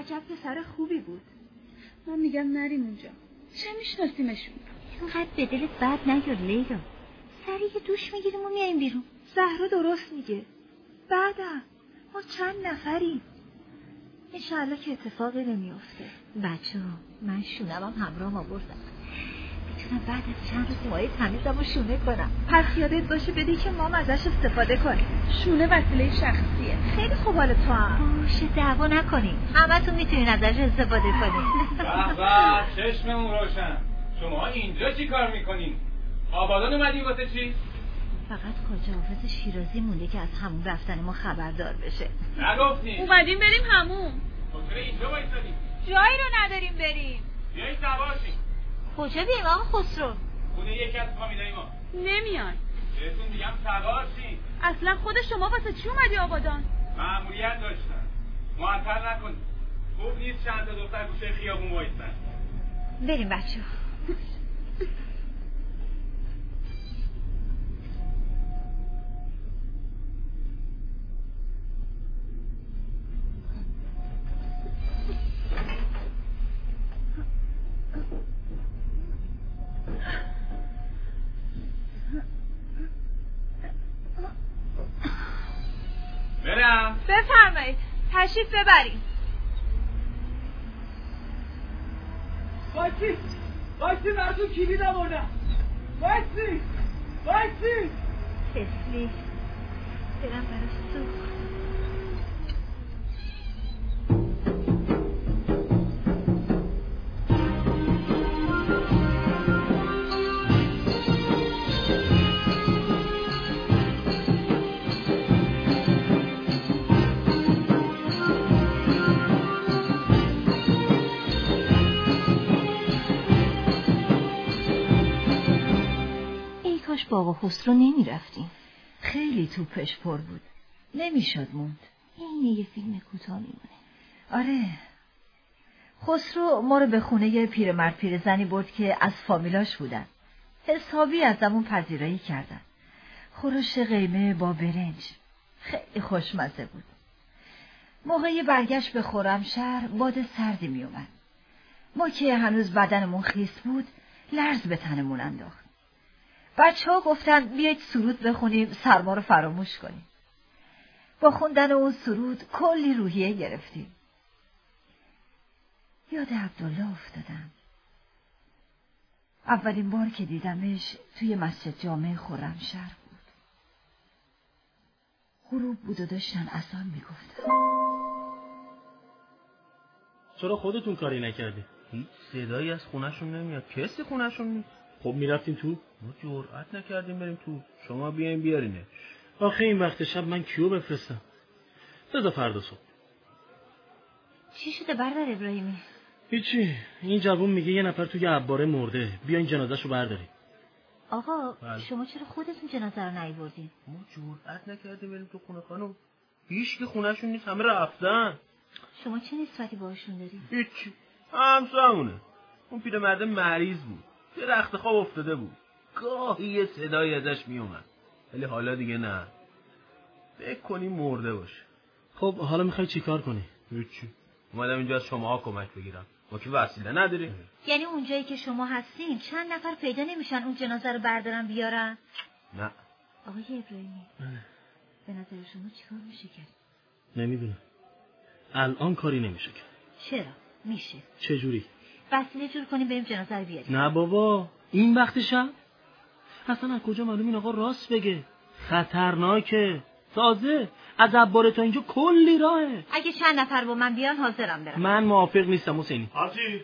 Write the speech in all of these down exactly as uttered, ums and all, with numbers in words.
عجب پسر خوبی بود. من میگم نریم اونجا، چه میشناسیمشون؟ اینقدر به دلت بد نگیر لیلا، سریع یه دوش میگیریم و میایم بیرون. زهرا درست میگه. بعدم ما چند نفریم، انشالله که اتفاقی نمیافته. بچه ها من شونمم همراه آوردم، میتونم بعد از چند روز مایه تمیزم و شونه کنم. پس یادت باشه بدی که ما ازش استفاده کنیم. شونه وسیله شخصیه. خیلی خوب حال تو هم باشه دعوا نکنیم، همتون میتونین ازش استفاده کنیم. بابا چشممون روشن. شما اینجا چی کار میکنین؟ آبادان اومدی واسه چی؟ فقط خواجه حافظ شیرازی مونده که از همون رفتن ما خبردار بشه. نگفتین؟ اومدیم بریم همون. کجا اینجا وایسادیم؟ جایی رو نداریم بریم. بیایید سوار شیم. کجا بریم آقا خسرو؟ خونه یکی از فامیلای ما. نمیان. بهتون میگم سوار شیم. اصلا خود شما واسه چی اومدی آبادان؟ مأموریت داشتن. معطل نکنید. خوب نیست چند تا دختر گوشه خیابون وایسن. بریم بچه‌ها. برم. بفرمایید تشریف ببریم. وایسی وایسی براتون کلید آوردم. وایسی وایسی تفلی برم براش سوخت. با آقا خسرو نمی رفتیم، خیلی توپش پر بود، نمیشد موند. این یه فیلم کوتاه میمونه. آره خسرو ما رو به خونه یه پیرمرد پیرزنی برد که از فامیلاش بودن. حسابی ازمون پذیرایی کردن. خورش قیمه با برنج خیلی خوشمزه بود. موقع برگشت به خرمشهر باد سردی میومد. ما که هنوز بدنمون خیس بود لرز به تنمون انداخت. بچه ها گفتن بیایید سرود بخونیم سرما رو فراموش کنیم. با خوندن اون سرود کلی روحیه گرفتیم. یاد عبدالله افتادم. اولین بار که دیدمش توی مسجد جامع خرمشهر بود. غروب بود و داشتن اذان میگفتن. چرا خودتون کاری نکردی؟ هیچ صدایی از خونه‌شون نمیاد. کسی خونه‌شون نیست. خب میرفتیم تو؟ ما جرئت نکردیم بریم تو. شما بیاین بیارینه. آخه این وقت شب من کیو بفرستم؟ بذار فردا صبح. چی شده برادر ابراهیمی؟ هیچی، این جوون میگه یه نفر توی عباره مرده، بیاین جنازه‌شو برداریم. آقا بله. شما چرا خودتون جنازه رو نیاوردین؟ ما جرئت نکردیم بریم تو خونه خانم. هیچ که خونه‌شون نیست، همه رفتن. شما چه نسبتی باهاشون دارید؟ هیچ. همسامونه. اون پیرمرد مریض بود. یه رخت خواب افتاده بود. گاهی یه صدایی ازش میومد. ولی حالا دیگه نه. فکر کنی مرده باشه. خب حالا میخوای چیکار کنی؟ هیچی. اومدم اینجا از شماها کمک بگیرم. ما که وسیله نداریم. یعنی اونجایی که شما هستین چند نفر پیدا نمیشن اون جنازه رو بردارن بیارن؟ نه. آقای ابراهیمی به نظر شما چیکار میشه کرد؟ نمیدونم. الان کاری نمیشه کرد. چرا؟ میشه. چجوری؟ وسیله جور کنیم بریم جنازه رو بیاریم. نه بابا، این وقت شب؟ اصلا از کجا معلوم این آقا راست بگه؟ خطرناکه. تازه از عباره تا اینجا کلی راهه. اگه چند نفر با من بیان حاضرم برم. من موافق نیستم حسینی. آتی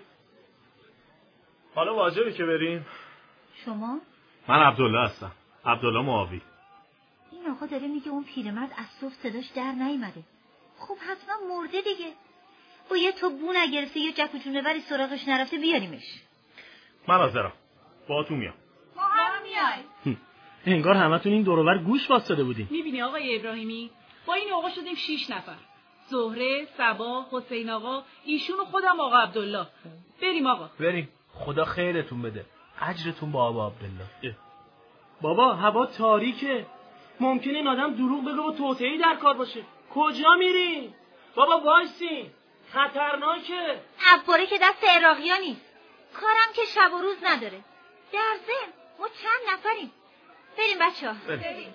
حالا واجبه که بریم. شما؟ من عبدالله هستم. عبدالله معاوی. این آقا داره میگه اون پیرمرد از صبح صداش در نیامده. خب حتما مرده دیگه. باید تو بو نگرفته یا جک و جونوری سراغش نرفته بیاریمش. من حاضرم. باهاتون میام. ما هم میایم. انگار همتون این دور و بر گوش واسطه بودین. میبینی آقای ابراهیمی؟ با این آقا شدیم شیش نفر. زهره، صبا، حسین آقا، ایشون و خودم آقا عبدالله. بریم آقا. بریم. خدا خیرتون بده. اجرتون با آقا عبدالله. بابا هوا تاریکه. ممکنه این آدم دروغ بگه و توطئه‌ای در کار باشه. کجا میرین؟ بابا وایسین. خطرناکه. عباره که دست عراقی‌ها نیست. کارم که شب و روز نداره. در ضمن ما چند نفریم. بریم بچه‌ها. بریم.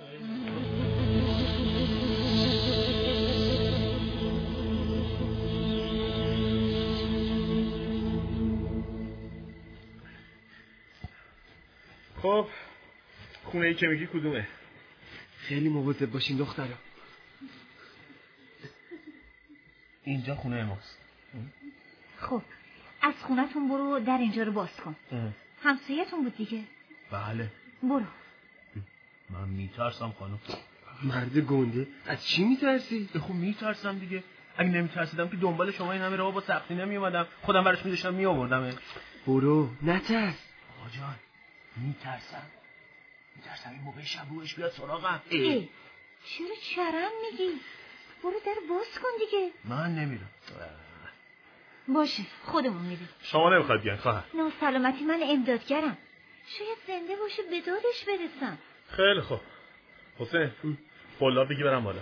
خب خونه ای که میگی کدومه؟ خیلی مواظب باشین دخترا. اینجا خونه ماست. خب از خونتون برو در اینجا رو باز کن. همسایتون بود دیگه؟ بله. برو. من میترسم خانم. مرد گنده، از چی میترسی؟ خب میترسم دیگه. اگه نمیترسیدم که دنبال شما این همه راه با سختی نمیومدم. خودم برش میداشتم میآوردم. برو نترس. آقا جان میترسم. میترسم این موقع شب روش بیاد سراغم. ای چرا چرم میگی؟ برو در باز کن دیگه. من نمیرم. باشه خودمون میریم. شما نمیخواد بیان خواهر؟ نه سلامتی من امدادگرم. شاید زنده باشه به دادش برسم. خیلی خوب. حسین بالا بگی برم بالا.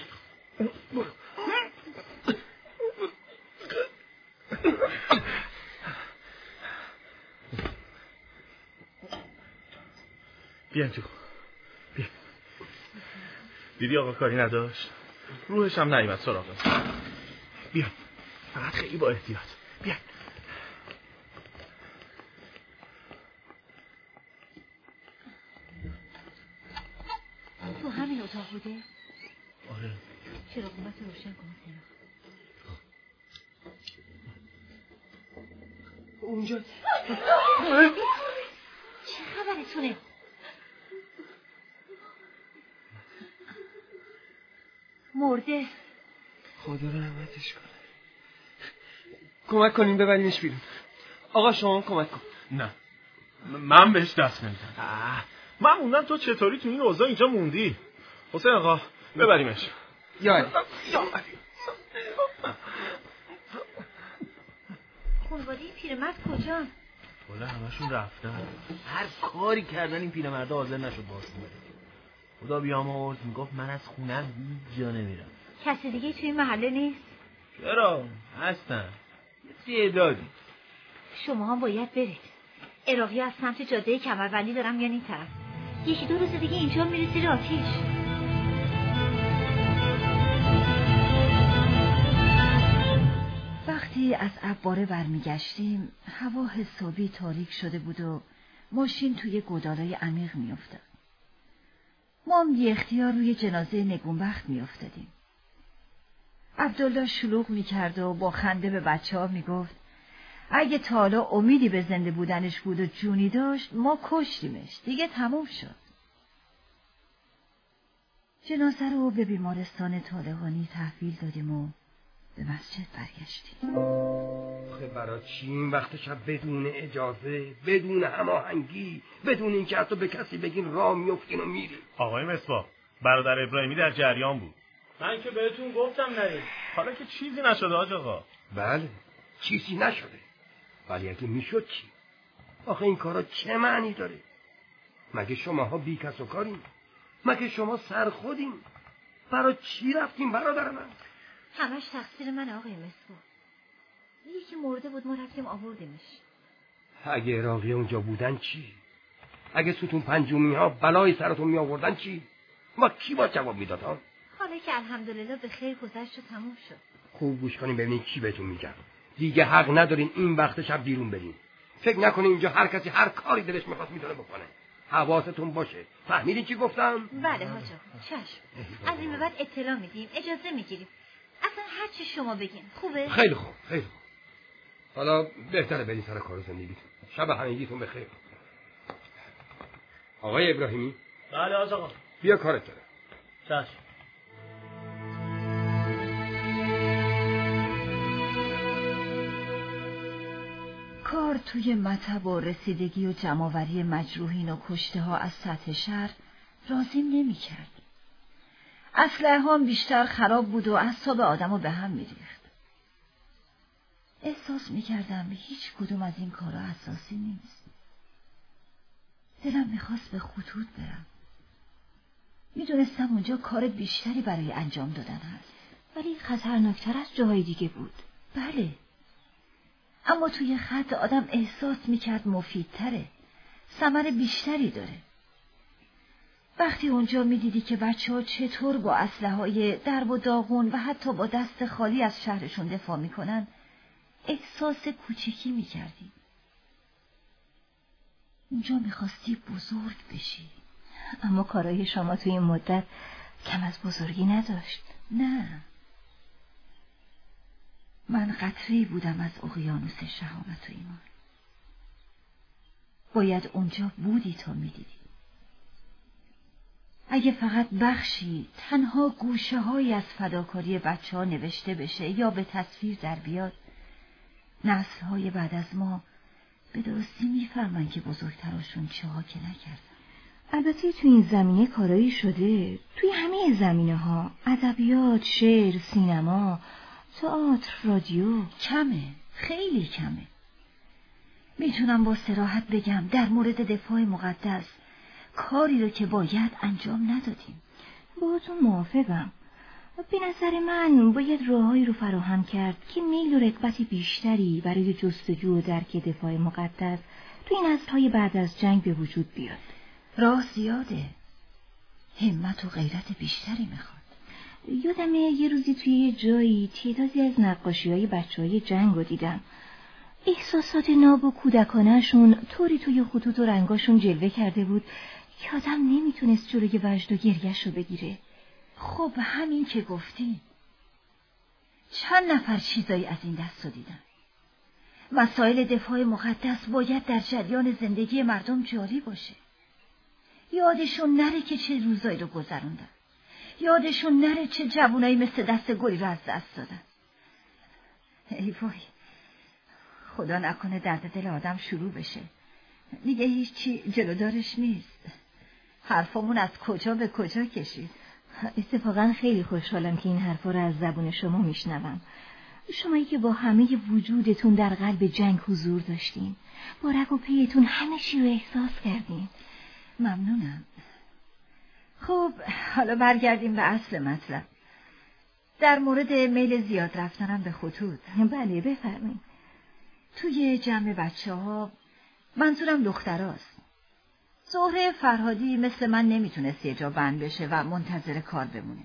بیان تو. بیا. دیدی آقا کاری نداشت؟ روحش هم نیامد سراغم. بیا. فقط خیلی با احتیاط. بیا. تو همین اتاق بوده؟ آره. چرا قومت روشن کن سینا. اونجا چه خبرتونه؟ مرده. خدا رحمتش کنه. کمک کنیم ببریمش بیرون. آقا شما کمک کن. نه من بهش دست نمیدم. من موندم تو چطوری تو این اوضاع اینجا موندی؟ حسین آقا ببریمش. یا خانواده پیرمرد کجا؟ والا همشون رفتن. هر کاری کردن این پیرمرد حاضر نشد باشون بره. خدا بیامرز میگفت من از خونم هیچ جا نمیرم. کسی دیگه توی محله نیست؟ چرا؟ هستن. یه تعدادی. شما هم باید برید. عراقی از سمت جاده کمربندی دارم میان این طرف. یکی دو روز دیگه اینجا میره زیر آتیش. وقتی از عباره برمیگشتیم هوا حسابی تاریک شده بود و ماشین توی گودالای عمیق میافتاد. ما هم بی اختیار روی جنازه نگونبخت میافتادیم. عبدالله شلوغ میکرد و با خنده به بچه ها میگفت اگه تا حالا امیدی به زنده بودنش بود و جونی داشت ما کشتیمش، دیگه تموم شد. جنازه رو به بیمارستان طالقانی تحویل دادیم و به مسجد برگشتیم. آخه برای چی این وقت شب بدون اجازه، بدون هماهنگی، بدون اینکه حتی به کسی بگین راه میافتین و میرین؟ آقای مصباح برادر ابراهیمی در جریان بود. من که بهتون گفتم نرید. حالا که چیزی نشده حاج آقا. بله چیزی نشده، ولی اگه میشد چی؟ آخه این کارا چه معنی داره؟ مگه شماها بی کس و کارین؟ مگه شما سر خودین؟ برای چی رفتین برادر من؟ همش تقصیر من آقای مصباح. یکی مرده بود ما رفتیم آوردیمش. اگه عراقی اونجا بودن چی؟ اگه ستون پنجمی ها بلای سرتون می آوردن چی؟ ما کی با جواب میداد ها؟ حالا که الحمدلله به خیر گذشت و تموم شد. خوب گوش کنین ببینین کی بهتون میگم. دیگه حق ندارین این وقت شب بیرون برین. فکر نکنین اینجا هر کسی هر کاری دلش میخواد میتونه بکنه. حواستون باشه. فهمیدین چی گفتم؟ بله حاج آقا چشم. از این به بعد اطلاع میدیم، اجازه میگیریم. اصلا هر چی شما بگین خوبه؟ خیلی خوب خیلی خوب. حالا بهتره برین سر کار زندگیتون. شب همگیتون بخیر. آقای ابراهیمی. بله حاج آقا. بیا کارت داره. چشم. کار توی مطب و رسیدگی و جمع‌آوری مجروحین و کشته ها از سطح شهر راضیم نمی کرد. اسلحه هم بیشتر خراب بود و اعصاب آدمو به هم می ریخت. احساس می کردم هیچ کدوم از این کارا اساسی نیست. دلم میخواست به خطوط برم. میدونستم اونجا کار بیشتری برای انجام دادن هست، ولی خطرناکتر از جاهای دیگه بود. بله، اما توی خط آدم احساس میکرد مفیدتره، ثمر بیشتری داره. وقتی اونجا میدیدی که بچه ها چطور با اسلحه‌های درب و داغون و حتی با دست خالی از شهرشون دفاع میکنن، احساس کوچیکی میکردی. اونجا میخواستی بزرگ بشی. اما کارای شما توی این مدت کم از بزرگی نداشت. نه، من قطره‌ای بودم از اقیانوس شهامت و ایمان. باید اونجا بودی تا میدیدی. اگه فقط بخشی، تنها گوشه هایی از فداکاری بچه ها نوشته بشه یا به تصویر در بیاد، نسل های بعد از ما به درستی میفهمن که بزرگتراشون چه ها که نکردن. البته تو این زمینه کارایی شده، توی همه زمینه ها، ادبیات، شعر، سینما، تئاتر، رادیو. کمه، خیلی کمه. میتونم با صراحت بگم در مورد دفاع مقدس کاری رو که باید انجام ندادیم. با تو موافقم. به نظر من باید راههایی رو فراهم کرد که میل و رغبت بیشتری برای جستجو و درک دفاع مقدس تو این نسل‌های بعد از جنگ به وجود بیاد. راه زیاده، همت و غیرت بیشتری میخواد. یادمه یه روزی توی یه جایی تعدادی از نقاشی‌های بچه‌های جنگ رو دیدم. احساسات ناب و کودکانه‌شون طوری توی خطوط و رنگاشون جلوه کرده بود که آدم نمیتونست جلوی وجد و گریه‌شو بگیره. خب همین که گفتی، چند نفر چیزایی از این دستو دیدن. مسائل دفاع مقدس باید در جریان زندگی مردم جاری باشه. یادشون نره که چه روزایی رو گذروندن. یادشون نره چه جوونایی مثل دست گلی رو از دست دادن. ای وای، خدا نکنه درد دل آدم شروع بشه. دیگه هیچی جلودارش نیست. حرفمون از کجا به کجا کشید. اتفاقا خیلی خوشحالم که این حرفا رو از زبون شما میشنوم. شمایی که با همه وجودتون در قلب جنگ حضور داشتین، با رگ و پیتون همه چی رو احساس کردین. ممنونم. خب حالا برگردیم به اصل مطلب. در مورد میل زیاد رفتنم به خطوط. بله بفرمایید. توی جمع بچه ها منظورم دختراست. زهره فرهادی مثل من نمیتونست یه جا بند بشه و منتظر کار بمونه.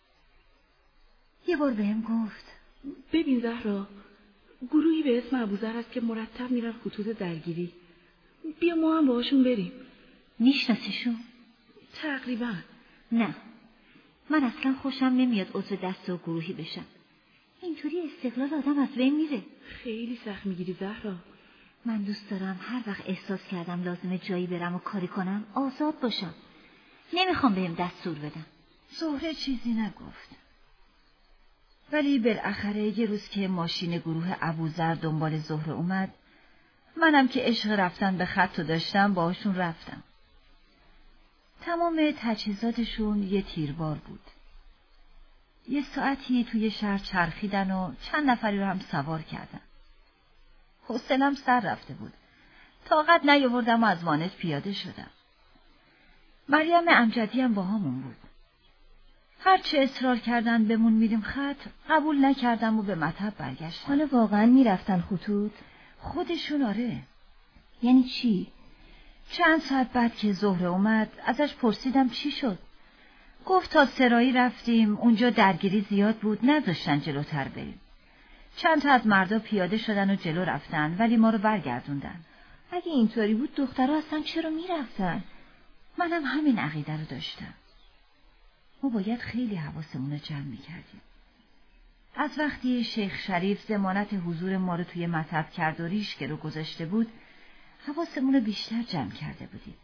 یه بار بهم گفت ببین زهرا، گروهی به اسم ابوذر هست که مرتب میرن خطوط درگیری. بیا ما هم باهاشون بریم. میشناسیشون؟ تقریبا. نه، من اصلا خوشم نمیاد عضو دست و گروهی بشم. اینطوری استقلال آدم از بین میره. خیلی سخت میگیری زهرا. من دوست دارم هر وقت احساس کردم لازمه جایی برم و کاری کنم آزاد باشم. نمیخوام بهم دستور بدم. زهره چیزی نگفت. ولی بالاخره یه روز که ماشین گروه ابوذر دنبال زهره اومد، منم که عشق رفتن به خط داشتم باهاشون رفتم. تمام تجهیزاتشون یه تیربار بود. یه ساعتی توی شهر چرخیدن و چند نفری رو هم سوار کردن. حوصله‌ام سر رفته بود. طاقت نیاوردم و از وانت پیاده شدم. مریم امجدی هم با همون بود. هرچه اصرار کردن بمون میریم خط، قبول نکردم و به مطب برگشتم. حالا واقعا میرفتن خطوط؟ خودشون آره. یعنی چی؟ چند ساعت بعد که زهره اومد ازش پرسیدم چی شد. گفت تا سرایی رفتیم، اونجا درگیری زیاد بود، نذاشتن جلوتر بریم. چند تا از مردا پیاده شدن و جلو رفتن ولی ما رو برگردوندن. اگه اینطوری بود دخترها اصلا چرا میرفتن؟ منم همین عقیده رو داشتم. ما باید خیلی حواسمون رو جمع میکردیم. از وقتی شیخ شریف ضمانت حضور ما رو توی مطب کرد و ریشک رو گذاشته بود، حواسمون رو بیشتر جمع کرده بودیم.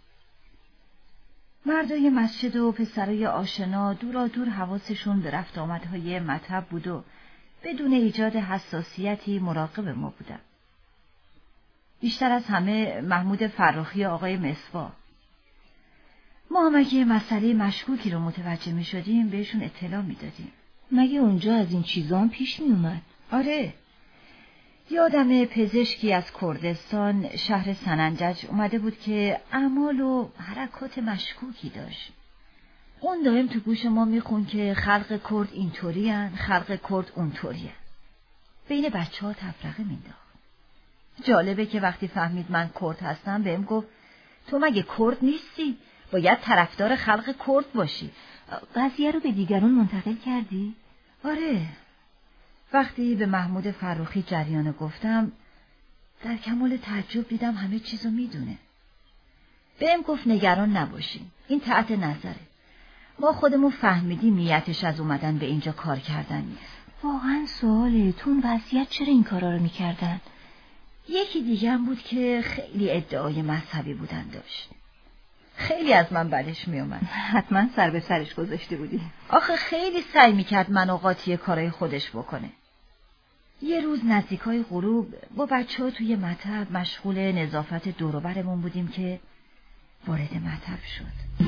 مردای مسجد و پسرای آشنا دورا دور حواسشون به رفت آمدهای مطب بود و بدون ایجاد حساسیتی مراقب ما بودن. بیشتر از همه محمود فراخی آقای مصباح. ما هم اگه مسئله مشکوکی رو متوجه می شدیم بهشون اطلاع می دادیم. مگه اونجا از این چیزا هم پیش می اومد؟ آره. یادم پزشکی از کردستان شهر سننجج اومده بود که اعمال و حرکات مشکوکی داشت. اون دائم تو گوش ما میخون که خلق کرد اینطوری هن، خلق کرد اونطوری هن. بین بچه ها تفرقه مینداخت. جالبه که وقتی فهمید من کرد هستم بهم گفت تو مگه کرد نیستی؟ باید طرفدار خلق کرد باشی. قضیه رو به دیگران منتقل کردی؟ آره. وقتی به محمود فروخی جریان گفتم در کمال تعجب دیدم همه چیزو میدونه. بهم گفت نگران نباشین، این تحت نظره. ما خودمون فهمیدیم نیتش از اومدن به اینجا کار کردن نیست. واقعا سواله، تو اون وضعیت چرا این کارا رو میکردن؟ یکی دیگه هم بود که خیلی ادعای مذهبی بودن داشت. خیلی از من بدش میومد. حتما سر به سرش گذاشته بودی. آخه خیلی سعی میکرد منو قاطی کارای خودش بکنه. یه روز نزدیکای غروب با بچه ها توی مطب مشغول نظافت دور و برمون بودیم که وارد مطب شد.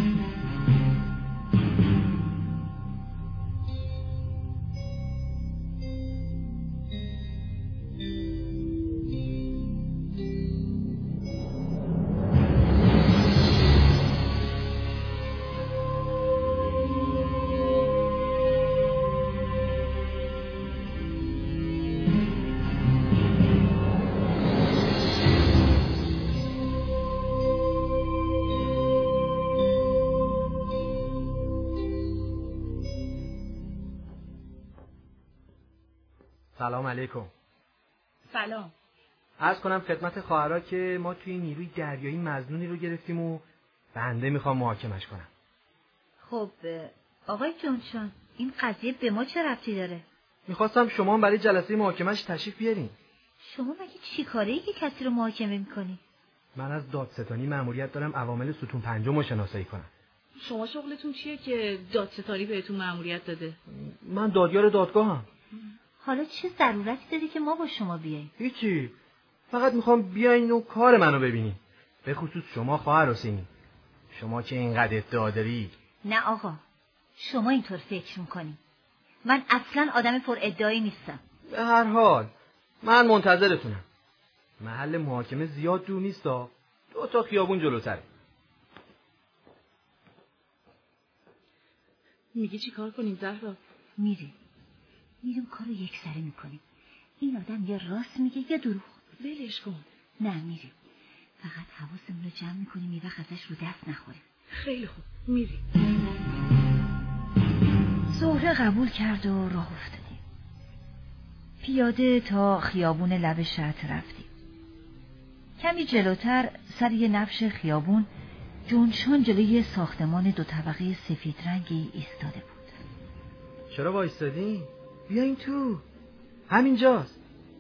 سلام علیکم. سلام. عرض کنم خدمت خواهرها که ما توی نیروی دریایی مظنونی رو گرفتیم و بنده میخوام محاکمش کنم. خب آقای جونشان، این قضیه به ما چه ربطی داره؟ میخواستم شما برای جلسه محاکمش تشریف بیارین. شما مگه چی کاره ای که کسی رو محاکمه میکنی؟ من از دادستانی مأموریت دارم عوامل ستون پنجم رو شناسایی کنم. شما شغلتون چیه که دادستانی بهتون مأموریت داده؟ من دادیار دادگاهم. حالا چه ضرورتی داری که ما با شما بیاییم؟ هیچی، فقط میخوام بیاین و کار منو ببینین، به خصوص شما خواهر حسینی، شما که اینقدر ادعا داری. نه آقا، شما اینطور فکر میکنی. من اصلا آدم پر ادعایی نیستم. به هر حال من منتظرتونم. محل محاکمه زیاد دور نیستا، دو تا خیابون جلوتره. میگی چی کار کنیم زهرا؟ میریم میریم کارو یک سره میکنیم. این آدم یا راست میگه یا دروغ. ولش کن. نه میریم، فقط حواسمون رو جمع میکنیم یه وقت ازش رو دست نخوریم. خیلی خوب، میریم. زهره قبول کرد و راه افتادیم. پیاده تا خیابون لب شط رفتیم. کمی جلوتر سر یه نبش خیابون جونشان جلوی ساختمان دو طبقه سفید رنگی ایستاده بود. چرا وایستادین؟ بیاین تو، همینجاست.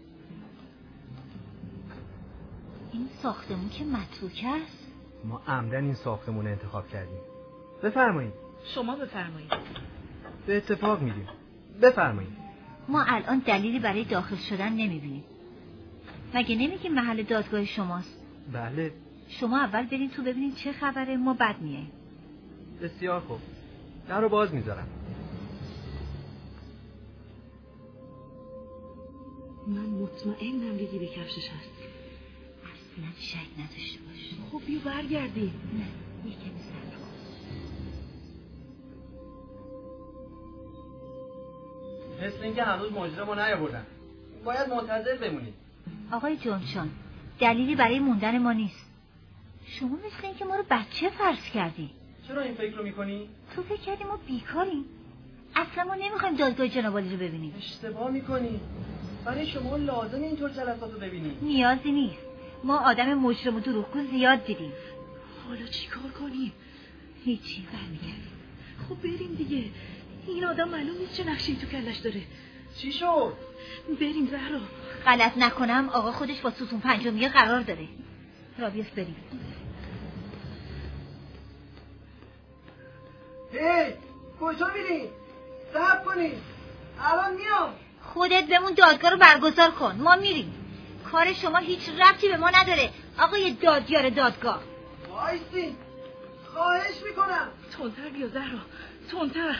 این ساختمون که متروکه است. ما عمدن این ساختمون رو انتخاب کردیم. بفرمایید. شما بفرمایید. به اتفاق میدیم. بفرمایید. ما الان دلیلی برای داخل شدن نمیبینیم. مگه نمیگیم محل دادگاه شماست؟ بله. شما اول برین تو ببینین چه خبره، ما بعد میاییم. بسیار خوب، در رو باز میذارم. من مطمئنم ریگی به کفشش هست. اصلا شک نداشته باش. خب بیا برگردیم. نه، یکم صبر کن. مثل اینکه هنوز مجرم رو نیاوردن. باید منتظر بمونید. آقای جونشان، دلیلی برای موندن ما نیست. شما مثل اینکه ما رو بچه فرض کردی. چرا این فکر رو میکنی؟ تو فکر کردی ما بیکاریم. اصلا ما نمیخوایم دادگاه جنابعالی رو ببینیم. اشتباه میکنی. برای شما لازم اینطور جلسات رو ببینی. نیازی نیست. ما آدم مجرم و دروغگو زیاد دیدیم. حالا چی کار کنیم؟ هیچی، برمیگردیم. خب بریم دیگه. این آدم معلوم نیست چه نقشه‌ای تو کلش داره. چی شد؟ بریم زهرا. غلط نکنم آقا خودش با ستون پنجمیه قرار داره. رابیس بریم. هی کجا میری؟ صبر کنی، الان میام. خودت بمون دادگاه رو برگزار کن، ما میریم. کار شما هیچ ربطی به ما نداره آقای دادیار دادگاه. وایسین، خواهش میکنم. تندتر بیا زهرا، تندتر.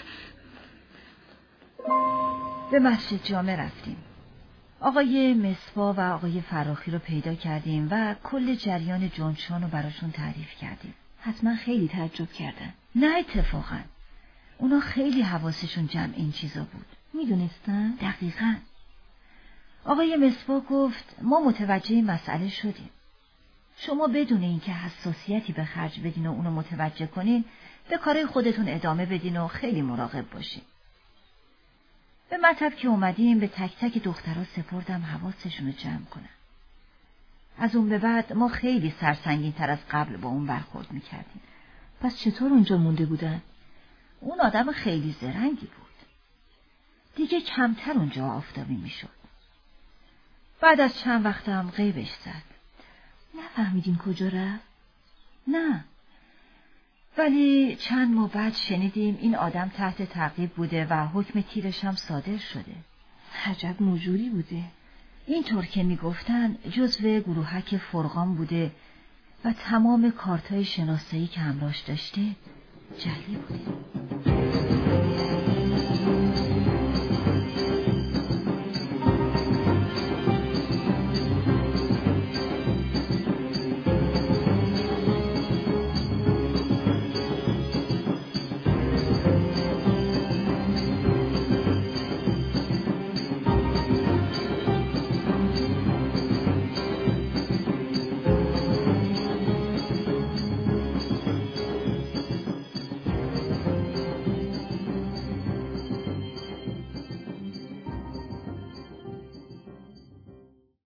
به مسجد جامع رفتیم. آقای مصباح و آقای فراخی رو پیدا کردیم و کل جریان جونشان رو براشون تعریف کردیم. حتما خیلی تعجب کردن. نه اتفاقا اونا خیلی حواسشون جمع این چیزا بود. میدونستن؟ دقیقاً. آقای مصباح گفت ما متوجه این مسئله شدیم. شما بدون اینکه حساسیتی به خرج بدین و اونو متوجه کنین به کارهای خودتون ادامه بدین و خیلی مراقب باشین. به مطب که اومدیم به تک تک دخترها سپردم حواسشون رو جمع کنن. از اون به بعد ما خیلی سرسنگین تر از قبل با اون برخورد میکردیم. پس چطور اونجا مونده بودن؟ اون آدم خیلی زرنگی بود. دیگه کمتر اونجا آفتابی میشد. بعد از چند وقتم غیبش زد. نفهمیدین کجا رفت؟ نه. ولی چند ماه بعد شنیدیم این آدم تحت تعقیب بوده و حکم تیرش هم صادر شده. عجب موجودی بوده. اینطور که میگفتن جزو گروهک فرقان بوده و تمام کارتای شناسایی که همراهش داشته جعلی بوده.